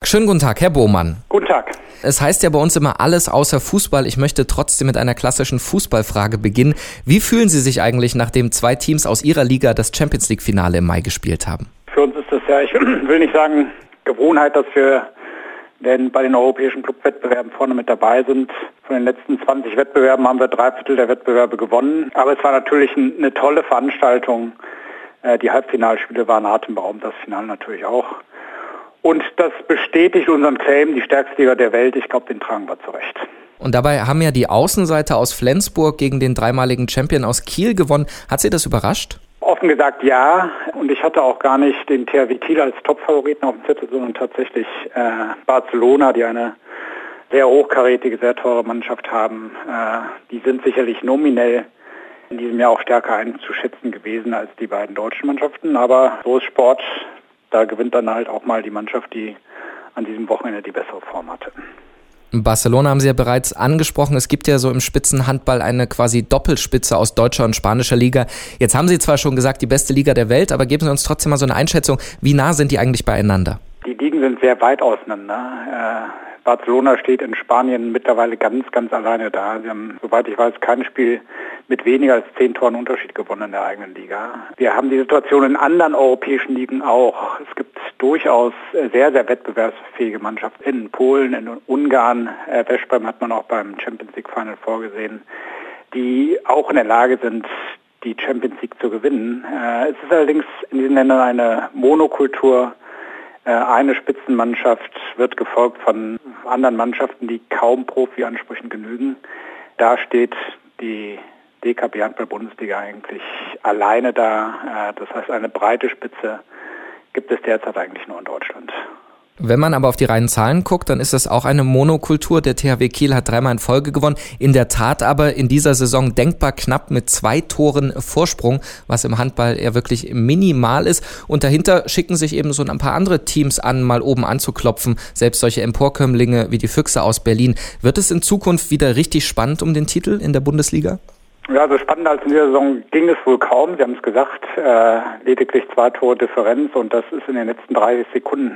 Schönen guten Tag, Herr Bohmann. Guten Tag. Es heißt ja bei uns immer alles außer Fußball. Ich möchte trotzdem mit einer klassischen Fußballfrage beginnen. Wie fühlen Sie sich eigentlich, nachdem 2 Teams aus Ihrer Liga das Champions-League-Finale im Mai gespielt haben? Für uns ist das ja, ich will nicht sagen Gewohnheit, dass wir bei den europäischen Clubwettbewerben vorne mit dabei sind. Von den letzten 20 Wettbewerben haben wir 3/4 der Wettbewerbe gewonnen. Aber es war natürlich eine tolle Veranstaltung. Die Halbfinalspiele waren atemberaubend, das Finale natürlich auch. Und das bestätigt unseren Claim, die stärkste Liga der Welt. Ich glaube, den tragen wir zurecht. Und dabei haben ja die Außenseiter aus Flensburg gegen den dreimaligen Champion aus Kiel gewonnen. Hat Sie das überrascht? Offen gesagt ja. Und ich hatte auch gar nicht den THW Kiel als Top-Favoriten auf dem Zettel, sondern tatsächlich Barcelona, die eine sehr hochkarätige, sehr teure Mannschaft haben. Die sind sicherlich nominell in diesem Jahr auch stärker einzuschätzen gewesen als die beiden deutschen Mannschaften. Aber so ist Sport. Da gewinnt dann halt auch mal die Mannschaft, die an diesem Wochenende die bessere Form hatte. Barcelona haben Sie ja bereits angesprochen. Es gibt ja so im Spitzenhandball eine quasi Doppelspitze aus deutscher und spanischer Liga. Jetzt haben Sie zwar schon gesagt, die beste Liga der Welt, aber geben Sie uns trotzdem mal so eine Einschätzung. Wie nah sind die eigentlich beieinander? Die Ligen sind sehr weit auseinander. Barcelona steht in Spanien mittlerweile ganz, ganz alleine da. Sie haben, soweit ich weiß, kein Spiel mit weniger als 10 Toren Unterschied gewonnen in der eigenen Liga. Wir haben die Situation in anderen europäischen Ligen auch. Es gibt durchaus sehr, sehr wettbewerbsfähige Mannschaften in Polen, in Ungarn. Veszprém hat man auch beim Champions League Final vorgesehen, die auch in der Lage sind, die Champions League zu gewinnen. Es ist allerdings in diesen Ländern eine Monokultur. Eine Spitzenmannschaft wird gefolgt von anderen Mannschaften, die kaum Profi-Ansprüchen genügen. Da steht die DKB Handball-Bundesliga eigentlich alleine da. Das heißt, eine breite Spitze gibt es derzeit eigentlich nur in Deutschland. Wenn man aber auf die reinen Zahlen guckt, dann ist das auch eine Monokultur. Der THW Kiel hat 3-mal in Folge gewonnen. In der Tat aber in dieser Saison denkbar knapp mit 2 Toren Vorsprung, was im Handball eher wirklich minimal ist. Und dahinter schicken sich eben so ein paar andere Teams an, mal oben anzuklopfen. Selbst solche Emporkömmlinge wie die Füchse aus Berlin. Wird es in Zukunft wieder richtig spannend um den Titel in der Bundesliga? Ja, so spannend als in dieser Saison ging es wohl kaum. Sie haben es gesagt, lediglich 2 Tore Differenz und das ist in den letzten 30 Sekunden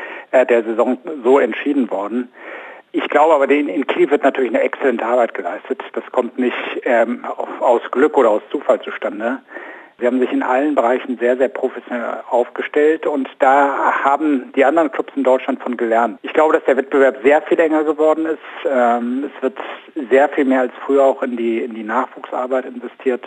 der Saison so entschieden worden. Ich glaube aber, in Kiel wird natürlich eine exzellente Arbeit geleistet. Das kommt nicht aus Glück oder aus Zufall zustande. Sie haben sich in allen Bereichen sehr, sehr professionell aufgestellt und da haben die anderen Clubs in Deutschland von gelernt. Ich glaube, dass der Wettbewerb sehr viel enger geworden ist. Es wird sehr viel mehr als früher auch in die Nachwuchsarbeit investiert.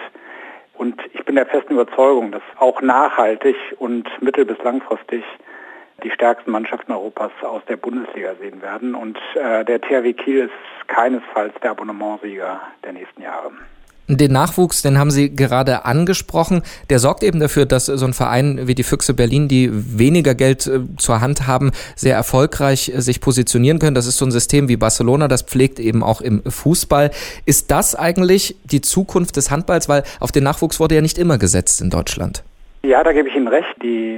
Und ich bin der festen Überzeugung, dass auch nachhaltig und mittel- bis langfristig die stärksten Mannschaften Europas aus der Bundesliga sehen werden. Und der THW Kiel ist keinesfalls der Abonnementsieger der nächsten Jahre. Den Nachwuchs, den haben Sie gerade angesprochen, der sorgt eben dafür, dass so ein Verein wie die Füchse Berlin, die weniger Geld zur Hand haben, sehr erfolgreich sich positionieren können. Das ist so ein System wie Barcelona, das pflegt eben auch im Fußball. Ist das eigentlich die Zukunft des Handballs? Weil auf den Nachwuchs wurde ja nicht immer gesetzt in Deutschland. Ja, da gebe ich Ihnen recht. Die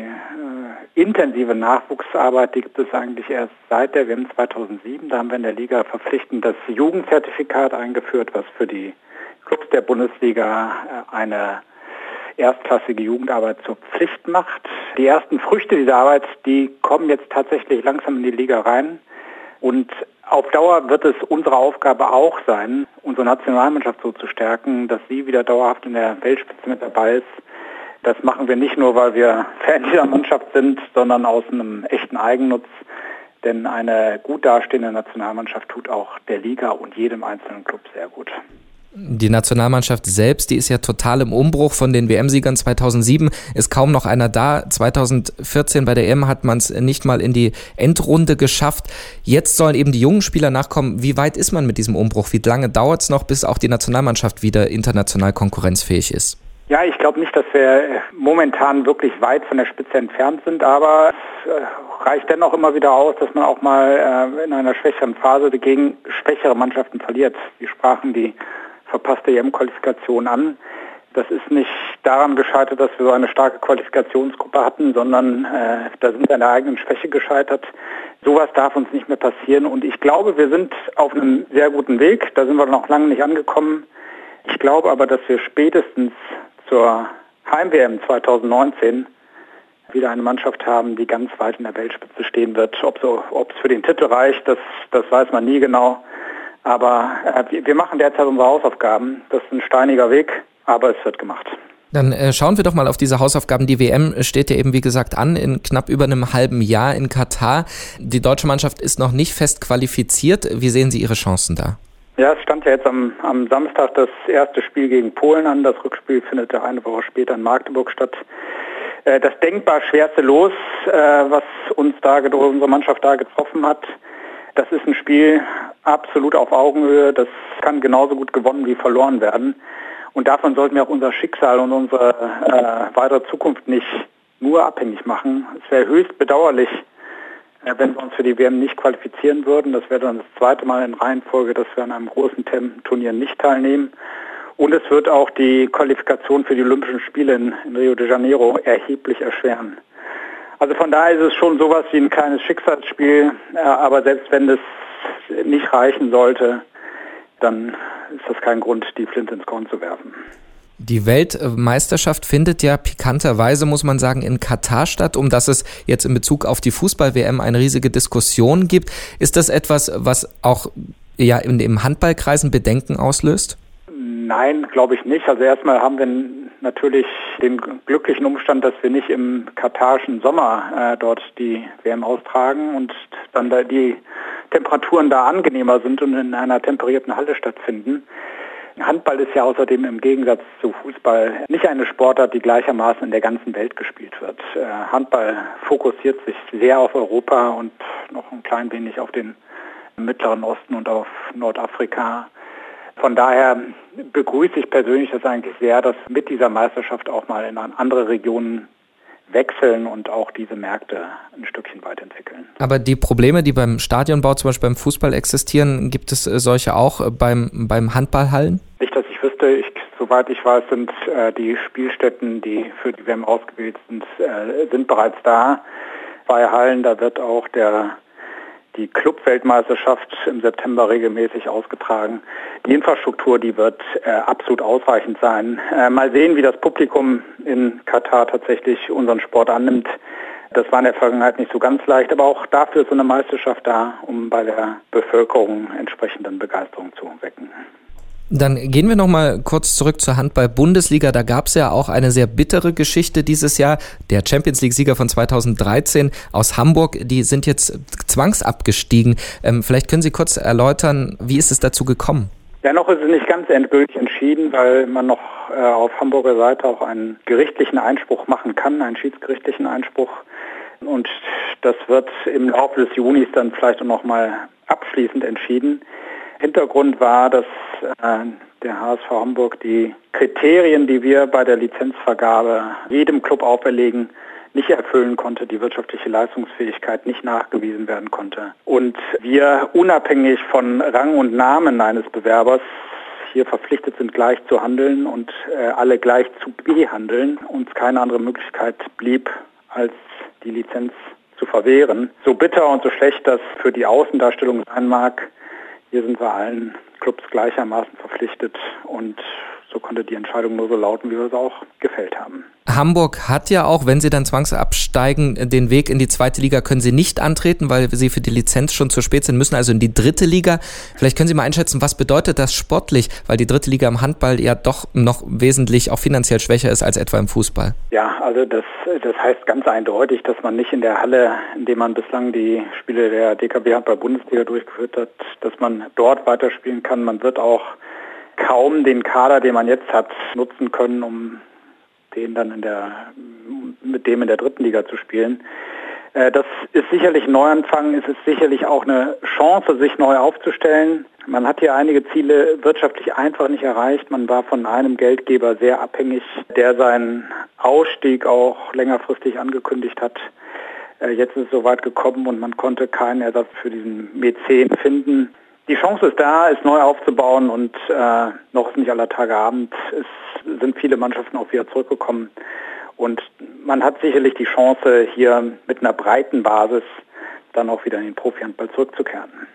intensive Nachwuchsarbeit, die gibt es eigentlich erst seit der WM 2007. Da haben wir in der Liga verpflichtend das Jugendzertifikat eingeführt, was für die Clubs der Bundesliga eine erstklassige Jugendarbeit zur Pflicht macht. Die ersten Früchte dieser Arbeit, die kommen jetzt tatsächlich langsam in die Liga rein. Und auf Dauer wird es unsere Aufgabe auch sein, unsere Nationalmannschaft so zu stärken, dass sie wieder dauerhaft in der Weltspitze mit dabei ist. Das machen wir nicht nur, weil wir Fan dieser Mannschaft sind, sondern aus einem echten Eigennutz. Denn eine gut dastehende Nationalmannschaft tut auch der Liga und jedem einzelnen Club sehr gut. Die Nationalmannschaft selbst, die ist ja total im Umbruch. Von den WM-Siegern 2007 ist kaum noch einer da. 2014 bei der EM hat man es nicht mal in die Endrunde geschafft. Jetzt sollen eben die jungen Spieler nachkommen. Wie weit ist man mit diesem Umbruch? Wie lange dauert es noch, bis auch die Nationalmannschaft wieder international konkurrenzfähig ist? Ja, ich glaube nicht, dass wir momentan wirklich weit von der Spitze entfernt sind, aber es reicht dennoch immer wieder aus, dass man auch mal in einer schwächeren Phase gegen schwächere Mannschaften verliert. Wir sprachen die verpasste EM-Qualifikation an. Das ist nicht daran gescheitert, dass wir so eine starke Qualifikationsgruppe hatten, sondern da sind wir an der eigenen Schwäche gescheitert. Sowas darf uns nicht mehr passieren und ich glaube, wir sind auf einem sehr guten Weg. Da sind wir noch lange nicht angekommen. Ich glaube aber, dass wir spätestens zur Heim-WM 2019 wieder eine Mannschaft haben, die ganz weit in der Weltspitze stehen wird. Ob es für den Titel reicht, das weiß man nie genau. Aber wir machen derzeit unsere Hausaufgaben. Das ist ein steiniger Weg, aber es wird gemacht. Dann schauen wir doch mal auf diese Hausaufgaben. Die WM steht ja eben, wie gesagt, an in knapp über einem halben Jahr in Katar. Die deutsche Mannschaft ist noch nicht fest qualifiziert. Wie sehen Sie Ihre Chancen da? Ja, es stand ja jetzt am Samstag das erste Spiel gegen Polen an. Das Rückspiel findet ja eine Woche später in Magdeburg statt. Das denkbar schwerste Los, was unsere Mannschaft da getroffen hat, das ist ein Spiel absolut auf Augenhöhe. Das kann genauso gut gewonnen wie verloren werden. Und davon sollten wir auch unser Schicksal und unsere weitere Zukunft nicht nur abhängig machen. Es wäre höchst bedauerlich, wenn wir uns für die WM nicht qualifizieren würden. Das wäre dann das zweite Mal in Reihenfolge, dass wir an einem großen Turnier nicht teilnehmen. Und es wird auch die Qualifikation für die Olympischen Spiele in Rio de Janeiro erheblich erschweren. Also von daher ist es schon sowas wie ein kleines Schicksalsspiel. Aber selbst wenn das nicht reichen sollte, dann ist das kein Grund, die Flinte ins Korn zu werfen. Die Weltmeisterschaft findet ja pikanterweise, muss man sagen, in Katar statt, um das es jetzt in Bezug auf die Fußball-WM eine riesige Diskussion gibt. Ist das etwas, was auch im Handballkreisen Bedenken auslöst? Nein, glaube ich nicht. Also erstmal haben wir natürlich den glücklichen Umstand, dass wir nicht im katarischen Sommer dort die WM austragen und dann da die Temperaturen da angenehmer sind und in einer temperierten Halle stattfinden. Handball ist ja außerdem im Gegensatz zu Fußball nicht eine Sportart, die gleichermaßen in der ganzen Welt gespielt wird. Handball fokussiert sich sehr auf Europa und noch ein klein wenig auf den Mittleren Osten und auf Nordafrika. Von daher begrüße ich persönlich das eigentlich sehr, dass mit dieser Meisterschaft auch mal in andere Regionen wechseln und auch diese Märkte ein Stückchen weiterentwickeln. Aber die Probleme, die beim Stadionbau, zum Beispiel beim Fußball existieren, gibt es solche auch beim Handballhallen? Nicht, dass ich wüsste. Soweit ich weiß, sind die Spielstätten, die für die WM ausgewählt sind bereits da. Bei Hallen, da wird auch die Club-Weltmeisterschaft im September regelmäßig ausgetragen. Die Infrastruktur, die wird absolut ausreichend sein. Mal sehen, wie das Publikum in Katar tatsächlich unseren Sport annimmt. Das war in der Vergangenheit nicht so ganz leicht, aber auch dafür ist so eine Meisterschaft da, um bei der Bevölkerung entsprechenden Begeisterung zu wecken. Dann gehen wir noch mal kurz zurück zur Handball-Bundesliga. Da gab es ja auch eine sehr bittere Geschichte dieses Jahr. Der Champions-League-Sieger von 2013 aus Hamburg, die sind jetzt zwangsabgestiegen. Vielleicht können Sie kurz erläutern, wie ist es dazu gekommen? Ja, noch ist es nicht ganz endgültig entschieden, weil man noch auf Hamburger Seite auch einen gerichtlichen Einspruch machen kann, einen schiedsgerichtlichen Einspruch. Und das wird im Laufe des Junis dann vielleicht auch noch mal abschließend entschieden. Hintergrund war, dass der HSV Hamburg die Kriterien, die wir bei der Lizenzvergabe jedem Club auferlegen, nicht erfüllen konnte, die wirtschaftliche Leistungsfähigkeit nicht nachgewiesen werden konnte. Und wir unabhängig von Rang und Namen eines Bewerbers hier verpflichtet sind, gleich zu handeln und alle gleich zu behandeln. Uns keine andere Möglichkeit blieb, als die Lizenz zu verwehren. So bitter und so schlecht das für die Außendarstellung sein mag, hier sind wir allen Clubs gleichermaßen verpflichtet und so konnte die Entscheidung nur so lauten, wie wir es auch gefällt haben. Hamburg hat ja auch, wenn sie dann zwangsabsteigen, den Weg in die zweite Liga können sie nicht antreten, weil sie für die Lizenz schon zu spät sind, müssen also in die dritte Liga. Vielleicht können Sie mal einschätzen, was bedeutet das sportlich, weil die dritte Liga im Handball ja doch noch wesentlich auch finanziell schwächer ist als etwa im Fußball. Ja, also das heißt ganz eindeutig, dass man nicht in der Halle, in der man bislang die Spiele der DKB Handball-Bundesliga durchgeführt hat, dass man dort weiterspielen kann. Man wird auch kaum den Kader, den man jetzt hat, nutzen können, um den dann mit dem in der dritten Liga zu spielen. Das ist sicherlich ein Neuanfang, es ist sicherlich auch eine Chance, sich neu aufzustellen. Man hat hier einige Ziele wirtschaftlich einfach nicht erreicht. Man war von einem Geldgeber sehr abhängig, der seinen Ausstieg auch längerfristig angekündigt hat. Jetzt ist es soweit gekommen und man konnte keinen Ersatz für diesen Mäzen finden. Die Chance ist da, es neu aufzubauen und noch ist nicht aller Tage Abend. Es sind viele Mannschaften auch wieder zurückgekommen und man hat sicherlich die Chance, hier mit einer breiten Basis dann auch wieder in den Profihandball zurückzukehren.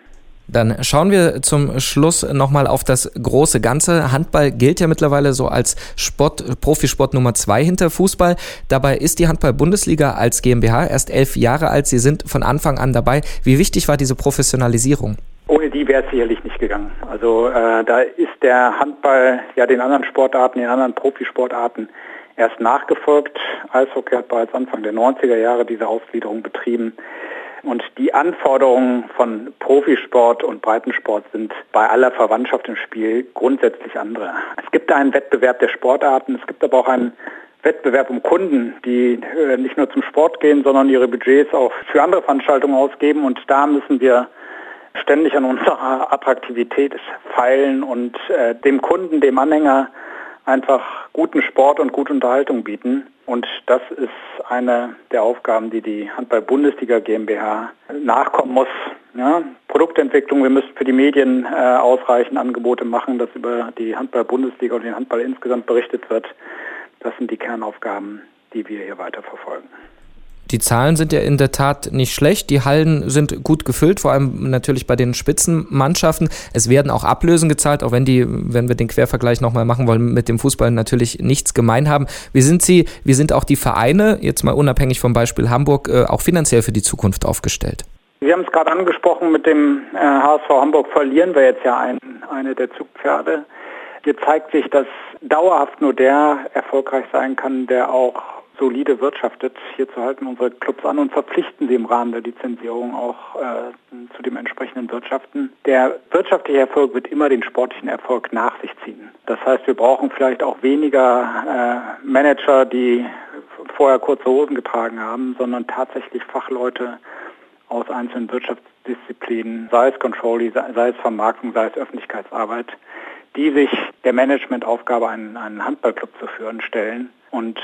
Dann schauen wir zum Schluss nochmal auf das große Ganze. Handball gilt ja mittlerweile so als Profisport Nummer 2 hinter Fußball. Dabei ist die Handball-Bundesliga als GmbH erst 11 Jahre alt. Sie sind von Anfang an dabei. Wie wichtig war diese Professionalisierung? Ohne die wäre es sicherlich nicht gegangen. Also da ist der Handball ja den anderen Sportarten, den anderen Profisportarten erst nachgefolgt. Eishockey hat bereits Anfang der 90er Jahre diese Ausgliederung betrieben. Und die Anforderungen von Profisport und Breitensport sind bei aller Verwandtschaft im Spiel grundsätzlich andere. Es gibt einen Wettbewerb der Sportarten, es gibt aber auch einen Wettbewerb um Kunden, die nicht nur zum Sport gehen, sondern ihre Budgets auch für andere Veranstaltungen ausgeben. Und da müssen wir ständig an unserer Attraktivität feilen und dem Kunden, dem Anhänger einfach guten Sport und gute Unterhaltung bieten. Und das ist eine der Aufgaben, die die Handball-Bundesliga GmbH nachkommen muss. Ja, Produktentwicklung, wir müssen für die Medien ausreichend Angebote machen, dass über die Handball-Bundesliga und den Handball insgesamt berichtet wird. Das sind die Kernaufgaben, die wir hier weiter verfolgen. Die Zahlen sind ja in der Tat nicht schlecht. Die Hallen sind gut gefüllt, vor allem natürlich bei den Spitzenmannschaften. Es werden auch Ablösen gezahlt, auch wenn wir den Quervergleich nochmal machen wollen, mit dem Fußball natürlich nichts gemein haben. Wie sind auch die Vereine, jetzt mal unabhängig vom Beispiel Hamburg, auch finanziell für die Zukunft aufgestellt? Sie haben es gerade angesprochen, mit dem HSV Hamburg verlieren wir jetzt ja eine der Zugpferde. Hier zeigt sich, dass dauerhaft nur der erfolgreich sein kann, der auch solide wirtschaftet. Hierzu halten unsere Clubs an und verpflichten sie im Rahmen der Lizenzierung auch zu dem entsprechenden Wirtschaften. Der wirtschaftliche Erfolg wird immer den sportlichen Erfolg nach sich ziehen. Das heißt, wir brauchen vielleicht auch weniger Manager, die vorher kurze Hosen getragen haben, sondern tatsächlich Fachleute aus einzelnen Wirtschaftsdisziplinen, sei es Controlling, sei es Vermarktung, sei es Öffentlichkeitsarbeit, die sich der Managementaufgabe, einen Handballclub zu führen, stellen. Und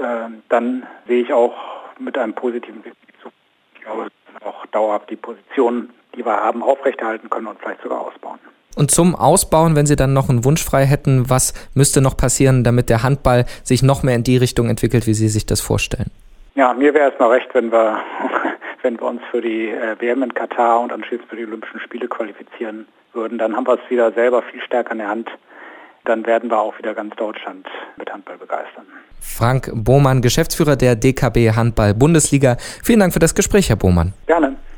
dann sehe ich auch mit einem positiven Blick zu. Ich glaube, auch dauerhaft die Position, die wir haben, aufrechterhalten können und vielleicht sogar ausbauen. Und zum Ausbauen, wenn Sie dann noch einen Wunsch frei hätten, was müsste noch passieren, damit der Handball sich noch mehr in die Richtung entwickelt, wie Sie sich das vorstellen? Ja, mir wäre es mal recht, wenn wir uns für die WM in Katar und anschließend für die Olympischen Spiele qualifizieren würden. Dann haben wir es wieder selber viel stärker in der Hand. Dann werden wir auch wieder ganz Deutschland mit Handball begeistern. Frank Bohmann, Geschäftsführer der DKB Handball Bundesliga. Vielen Dank für das Gespräch, Herr Bohmann. Gerne.